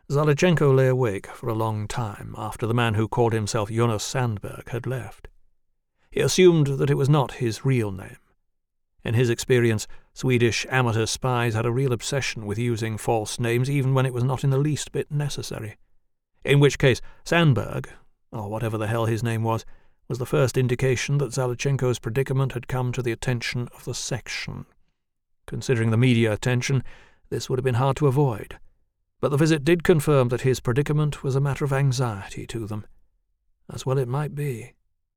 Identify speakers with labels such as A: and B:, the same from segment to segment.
A: Zalichenko lay awake for a long time after the man who called himself Jonas Sandberg had left. He assumed that it was not his real name. In his experience, Swedish amateur spies had a real obsession with using false names even when it was not in the least bit necessary. In which case, Sandberg, or whatever the hell his name was the first indication that Zalichenko's predicament had come to the attention of the section. Considering the media attention, this would have been hard to avoid. But the visit did confirm that his predicament was a matter of anxiety to them. As well it might be.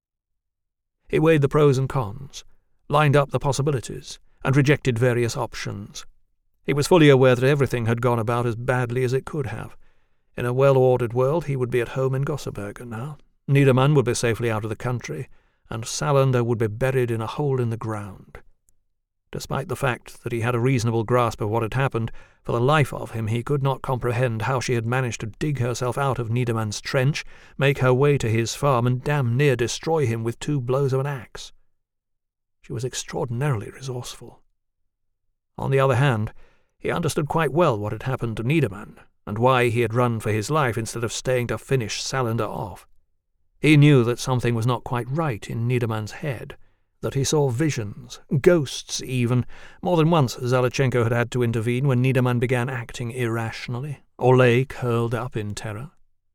A: He weighed the pros and cons, lined up the possibilities, and rejected various options. He was fully aware that everything had gone about as badly as it could have. In a well-ordered world, he would be at home in Gossebergen now. Niedermann would be safely out of the country, and Salander would be buried in a hole in the ground. Despite the fact that he had a reasonable grasp of what had happened, for the life of him he could not comprehend how she had managed to dig herself out of Niedermann's trench, make her way to his farm, and damn near destroy him with 2 blows of an axe. She was extraordinarily resourceful. On the other hand, he understood quite well what had happened to Niedermann, and why he had run for his life instead of staying to finish Salander off. He knew that something was not quite right in Niedermann's head, that he saw visions, ghosts even. More than once Zalichenko had to intervene when Niedermann began acting irrationally, or lay curled up in terror.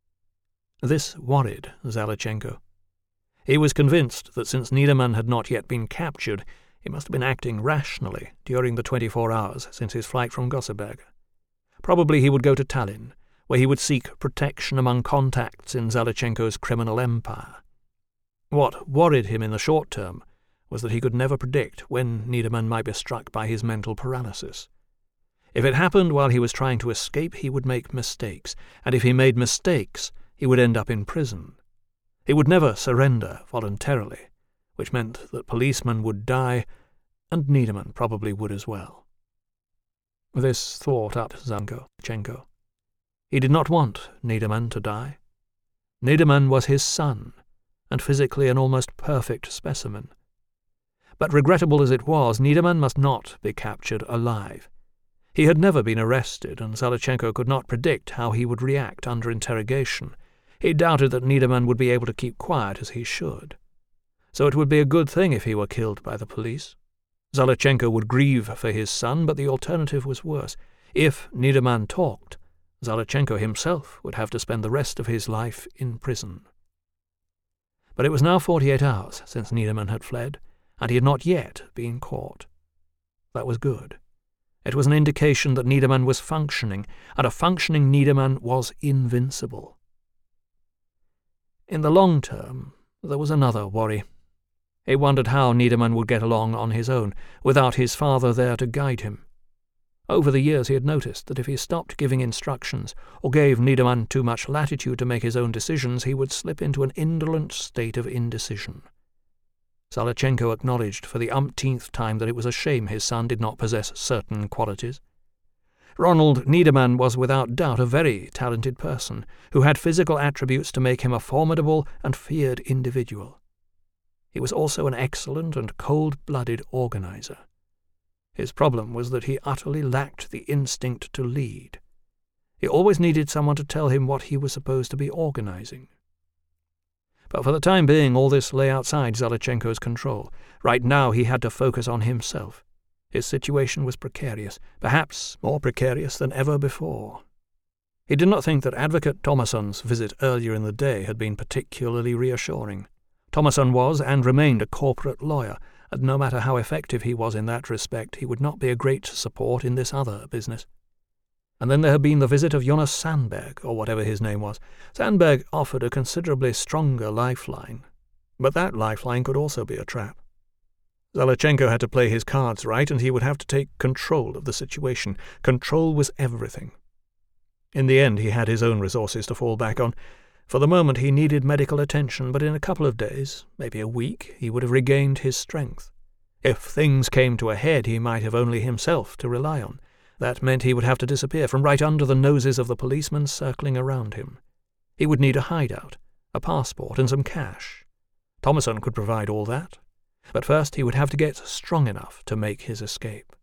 A: This worried Zalichenko. He was convinced that since Niedermann had not yet been captured, he must have been acting rationally during the 24 hours since his flight from Gosseberg. Probably he would go to Tallinn, where he would seek protection among contacts in Zalichenko's criminal empire. What worried him in the short term was that he could never predict when Niedermann might be struck by his mental paralysis. If it happened while he was trying to escape, he would make mistakes, and if he made mistakes, he would end up in prison. He would never surrender voluntarily, which meant that policemen would die, and Niedermann probably would as well. This thought up Zalichenko. He did not want Niedermann to die. Niedermann was his son, and physically an almost perfect specimen. But regrettable as it was, Niedermann must not be captured alive. He had never been arrested, and Zalichenko could not predict how he would react under interrogation. He doubted that Niedermann would be able to keep quiet as he should. So it would be a good thing if he were killed by the police. Zalichenko would grieve for his son, but the alternative was worse. If Niedermann talked, Zalichenko himself would have to spend the rest of his life in prison. But it was now 48 hours since Niedermann had fled, and he had not yet been caught. That was good. It was an indication that Niedermann was functioning, and a functioning Niedermann was invincible. In the long term, there was another worry. He wondered how Niedermann would get along on his own, without his father there to guide him. Over the years he had noticed that if he stopped giving instructions, or gave Niedermann too much latitude to make his own decisions, he would slip into an indolent state of indecision. Zalichenko acknowledged for the umpteenth time that it was a shame his son did not possess certain qualities. Ronald Niedermann was without doubt a very talented person, who had physical attributes to make him a formidable and feared individual. He was also an excellent and cold-blooded organizer. His problem was that he utterly lacked the instinct to lead. He always needed someone to tell him what he was supposed to be organizing. But for the time being, all this lay outside Zalichenko's control. Right now he had to focus on himself. His situation was precarious, perhaps more precarious than ever before. He did not think that Advocate Thomason's visit earlier in the day had been particularly reassuring. Thomason was and remained a corporate lawyer, and no matter how effective he was in that respect, he would not be a great support in this other business. And then there had been the visit of Jonas Sandberg, or whatever his name was. Sandberg offered a considerably stronger lifeline, but that lifeline could also be a trap. Zalichenko had to play his cards right, and he would have to take control of the situation. Control was everything. In the end, he had his own resources to fall back on. For the moment he needed medical attention, but in a couple of days, maybe a week, he would have regained his strength. If things came to a head, he might have only himself to rely on. That meant he would have to disappear from right under the noses of the policemen circling around him. He would need a hideout, a passport, and some cash. Thomason could provide all that. But first he would have to get strong enough to make his escape.